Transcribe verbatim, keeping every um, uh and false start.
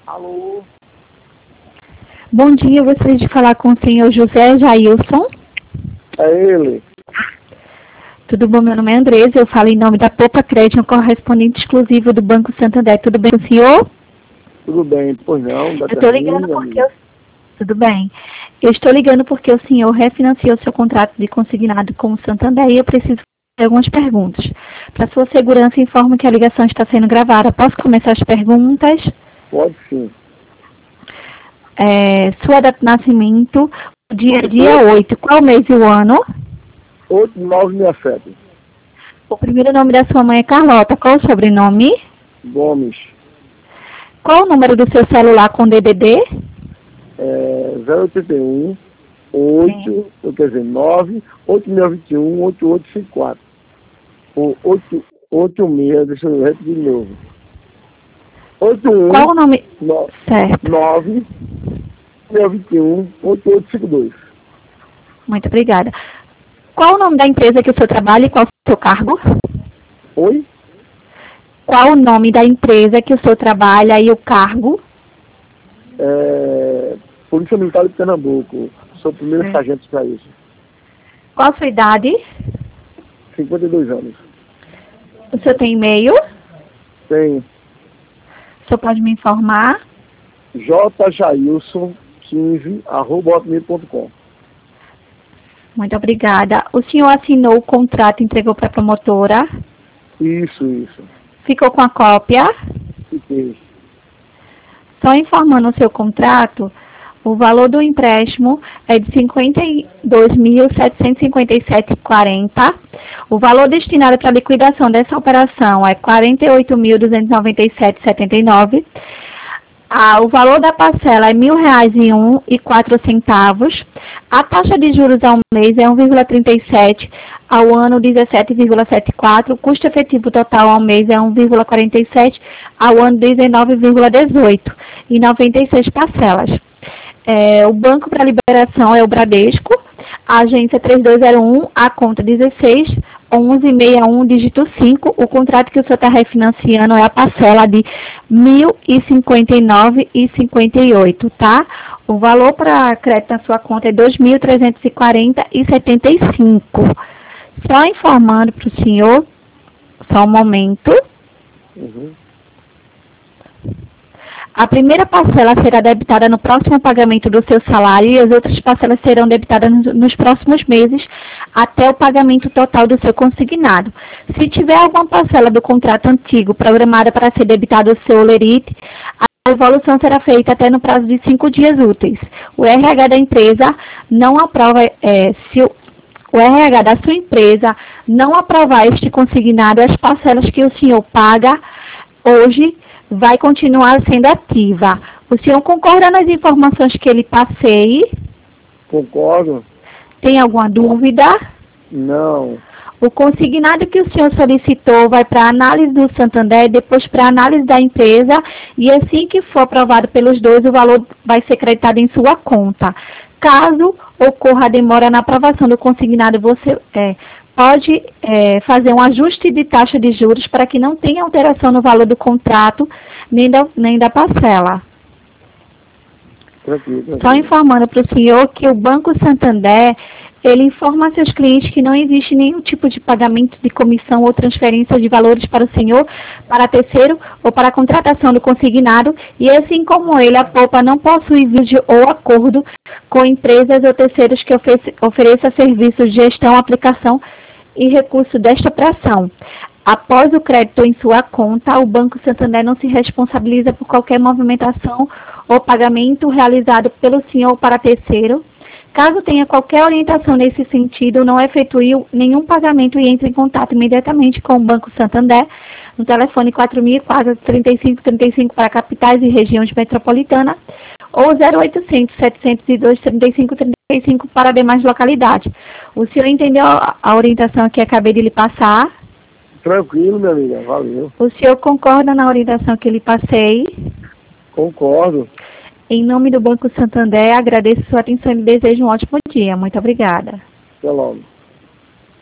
Alô? Bom dia, eu gostaria de falar com o senhor José Jailson. É ele. Tudo bom? Meu nome é Andresa, eu falo em nome da Poupa Crédito, um correspondente exclusivo do Banco Santander. Tudo bem com o senhor? Tudo bem, pois não, da Eu estou ligando porque amiga. eu... Tudo bem. Eu estou ligando porque o senhor refinanciou seu contrato de consignado com o Santander e eu preciso fazer algumas perguntas. Para sua segurança, informo que a ligação está sendo gravada. Posso começar as perguntas? Pode sim. É, sua data de nascimento, dia, dia oito, qual mês e o ano? oito nove seis sete. O primeiro nome da sua mãe é Carlota. Qual o sobrenome? Gomes. Qual o número do seu celular com D D D? É zero oito um, oito, quer dizer, nove, oito seis dois um, oito oito cinco quatro. Ou oito, oito seis, deixa eu repetir de novo. oito um, Qual o nome? no, Certo. nove, seis dois um, oito oito cinco dois. Muito obrigada. Qual o nome da empresa que o senhor trabalha e qual o seu cargo? Oi? Qual o nome da empresa que o senhor trabalha e o cargo? É, Polícia Militar de Pernambuco. Sou o primeiro É. sargento para isso. Qual a sua idade? cinquenta e dois anos. O senhor tem e-mail? Tenho O senhor pode me informar? jjailson quinze arroba hotmail ponto com. Muito obrigada. O senhor assinou o contrato e entregou para a promotora? Isso, isso. Ficou com a cópia? Fiquei. Só informando o seu contrato, o valor do empréstimo é de cinquenta e dois mil setecentos e cinquenta e sete reais e quarenta centavos. O valor destinado para a liquidação dessa operação é quarenta e oito mil duzentos e noventa e sete reais e setenta e nove centavos. Ah, o valor da parcela é mil reais e um e quatro centavos. A taxa de juros ao mês é um vírgula trinta e sete, ao ano dezessete vírgula setenta e quatro. O custo efetivo total ao mês é um vírgula quarenta e sete, ao ano dezenove vírgula dezoito e noventa e seis parcelas. É, o banco para liberação é o Bradesco, a agência três dois zero um, a conta dezesseis onze sessenta e um, dígito cinco. O contrato que o senhor está refinanciando é a parcela de mil e cinquenta e nove reais e cinquenta e oito centavos, tá? O valor para crédito na sua conta é dois mil trezentos e quarenta reais e setenta e cinco centavos. Só informando para o senhor, só um momento. Uhum. A primeira parcela será debitada no próximo pagamento do seu salário e as outras parcelas serão debitadas nos próximos meses até o pagamento total do seu consignado. Se tiver alguma parcela do contrato antigo programada para ser debitada ao seu olerite, a devolução será feita até no prazo de cinco dias úteis. O R H da empresa não aprova, é, se o, o R H da sua empresa não aprovar este consignado, as parcelas que o senhor paga hoje vai continuar sendo ativa. O senhor concorda nas informações que ele passei? Concordo? Tem alguma dúvida? Não. O consignado que o senhor solicitou vai para a análise do Santander, depois para a análise da empresa, e assim que for aprovado pelos dois, o valor vai ser creditado em sua conta. Caso ocorra a demora na aprovação do consignado, você é, pode é, fazer um ajuste de taxa de juros para que não tenha alteração no valor do contrato, nem da, nem da parcela. Tranquilo, tranquilo. Só informando para o senhor que o Banco Santander, ele informa a seus clientes que não existe nenhum tipo de pagamento de comissão ou transferência de valores para o senhor, para terceiro ou para a contratação do consignado, e assim como ele, a Poupa não possui vídeo ou acordo com empresas ou terceiros que ofereça, ofereça serviços de gestão, aplicação e recurso desta operação. Após o crédito em sua conta, o Banco Santander não se responsabiliza por qualquer movimentação ou pagamento realizado pelo senhor para terceiro. Caso tenha qualquer orientação nesse sentido, não efetue nenhum pagamento e entre em contato imediatamente com o Banco Santander no telefone quatro mil e quatro, trinta e cinco trinta e cinco para capitais e regiões metropolitanas ou zero oitocentos, setecentos e dois, trinta e cinco trinta e cinco para demais localidades. O senhor entendeu a orientação que acabei de lhe passar? Tranquilo, minha amiga. Valeu. O senhor concorda na orientação que lhe passei? Concordo. Em nome do Banco Santander, agradeço sua atenção e desejo um ótimo dia. Muito obrigada. Até logo.